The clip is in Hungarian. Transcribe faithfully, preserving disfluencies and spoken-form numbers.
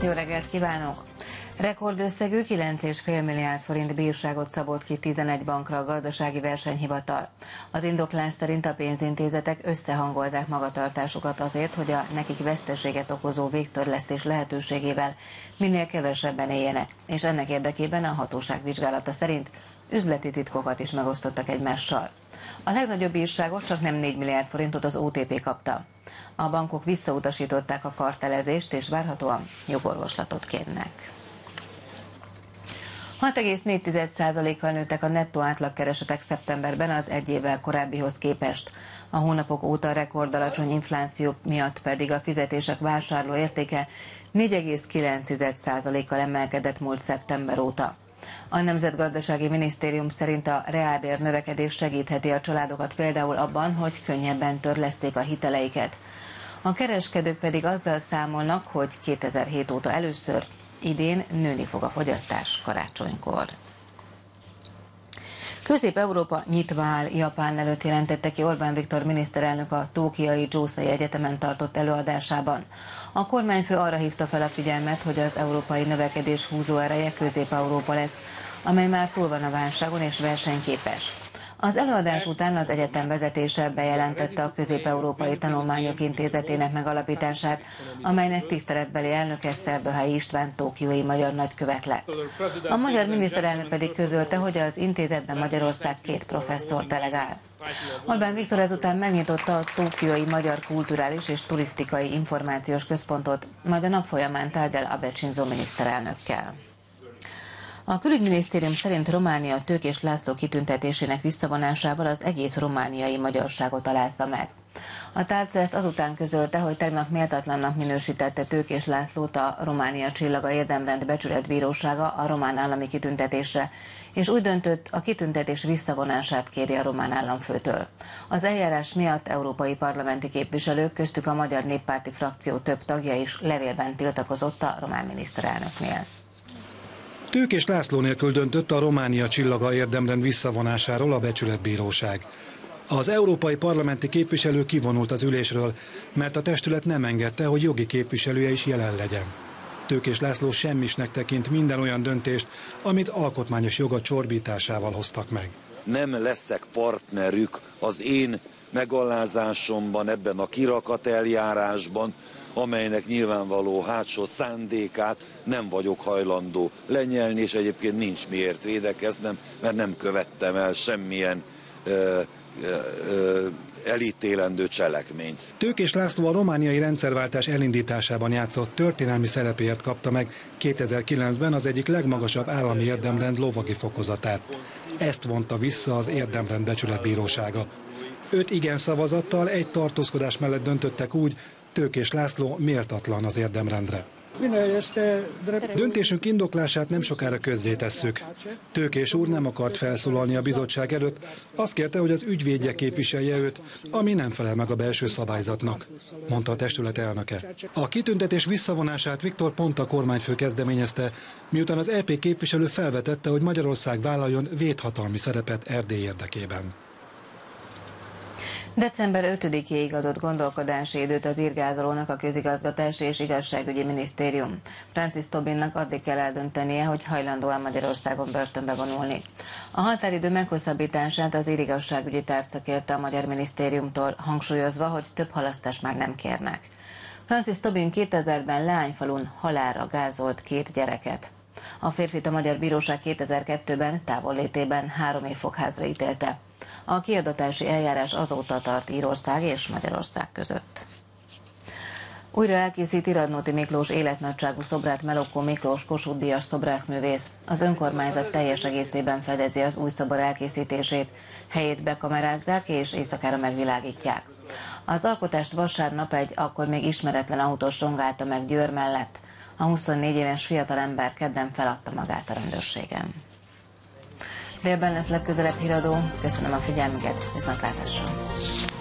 Jó reggelt kívánok! Rekordösszegű kilenc egész öt milliárd forint bírságot szabott ki tizenegy bankra a gazdasági versenyhivatal. Az indoklás szerint a pénzintézetek összehangolták magatartásukat azért, hogy a nekik veszteséget okozó végtörlesztés lehetőségével minél kevesebben éljenek, és ennek érdekében a hatóság vizsgálata szerint üzleti titkokat is megosztottak egymással. A legnagyobb bírságot csak nem négy milliárd forintot az o té pé kapta. A bankok visszautasították a kartelezést, és várhatóan jogorvoslatot kérnek. hat egész négy százalékkal nőttek a nettó átlagkeresetek szeptemberben az egy évvel korábbihoz képest. A hónapok óta rekordalacsony infláció miatt pedig a fizetések vásárló értéke négy egész kilenc százalékkal emelkedett múlt szeptember óta. A Nemzetgazdasági Minisztérium szerint a reálbér növekedés segítheti a családokat például abban, hogy könnyebben törlesszék a hiteleiket. A kereskedők pedig azzal számolnak, hogy kétezer-hét óta először idén nőni fog a fogyasztás karácsonykor. Közép-Európa nyitva áll Japán előtt, jelentette ki Orbán Viktor miniszterelnök a tókiai Jószai Egyetemen tartott előadásában. A kormányfő arra hívta fel a figyelmet, hogy az európai növekedés húzóereje Közép-Európa lesz, amely már túl van a válságon és versenyképes. Az előadás után az egyetem vezetése bejelentette a Közép-Európai Tanulmányok Intézetének megalapítását, amelynek tiszteletbeli elnöke Szerdahelyi István tokiói magyar nagykövet lett. A magyar miniszterelnök pedig közölte, hogy az intézetben Magyarország két professzor delegál. Orbán Viktor ezután megnyitotta a Tokiói Magyar Kulturális és Turisztikai Információs Központot, majd a nap folyamán tárgyal Abe Shinzo miniszterelnökkel. A külügyminisztérium szerint Románia Tőkés László kitüntetésének visszavonásával az egész romániai magyarságot alázta meg. A tárca ezt azután közölte, hogy tegnap méltatlannak minősítette Tőkés Lászlót a Románia Csillaga Érdemrend Becsületbírósága a román állami kitüntetésre, és úgy döntött, a kitüntetés visszavonását kéri a román államfőtől. Az eljárás miatt európai parlamenti képviselők, köztük a Magyar Néppárti frakció több tagja is levélben tiltakozott a román miniszterelnöknél. Tőkés László nélkül döntött a Románia Csillaga Érdemrend visszavonásáról a Becsületbíróság. Az európai parlamenti képviselő kivonult az ülésről, mert a testület nem engedte, hogy jogi képviselője is jelen legyen. Tőkés László semmisnek tekint minden olyan döntést, amit alkotmányos joga csorbításával hoztak meg. Nem leszek partnerük az én megalázásomban, ebben a kirakat eljárásban, amelynek nyilvánvaló hátsó szándékát nem vagyok hajlandó lenyelni, és egyébként nincs miért védekeznem, mert nem követtem el semmilyen ö, ö, ö, elítélendő cselekményt. Tőkés László a romániai rendszerváltás elindításában játszott történelmi szerepéért kapta meg kétezer-kilencben az egyik legmagasabb állami érdemrend lovagi fokozatát. Ezt vonta vissza az Érdemrend Becsületbírósága. Öt igen szavazattal, egy tartózkodás mellett döntöttek úgy, Tőkés László méltatlan az érdemrendre. Döntésünk indoklását nem sokára közzétesszük. Tőkés úr nem akart felszólalni a bizottság előtt, azt kérte, hogy az ügyvédje képviselje őt, ami nem felel meg a belső szabályzatnak, mondta a testület elnöke. A kitüntetés visszavonását Viktor Pont a kormányfő kezdeményezte, miután az é pé képviselő felvetette, hogy Magyarország vállaljon védhatalmi szerepet Erdély érdekében. december ötödikéig adott gondolkodási időt az írgázolónak a Közigazgatási és Igazságügyi Minisztérium. Francis Tobinnak addig kell eldöntenie, hogy hajlandó-e Magyarországon börtönbe vonulni. A határidő meghosszabbítását az írigazságügyi tárca kérte a Magyar Minisztériumtól, hangsúlyozva, hogy több halasztást már nem kérnek. Francis Tobin kétezerben Leányfalun halálra gázolt két gyereket. A férfit a Magyar Bíróság kétezer-kettőben távollétében három év fogházra ítélte. A kiadatási eljárás azóta tart Írország és Magyarország között. Újra elkészíti Radnóti Miklós életnagyságú szobrát Melokkó Miklós Kossuth-díjas szobrászművész. Az önkormányzat teljes egészében fedezi az új szobor elkészítését, helyét bekamerázzák és éjszakára megvilágítják. Az alkotást vasárnap egy akkor még ismeretlen autós rongálta meg Győr mellett. A huszonnégy éves fiatalember kedden feladta magát a rendőrségen. Délben lesz legközelebb híradó. Köszönöm a figyelmüket, viszontlátásra!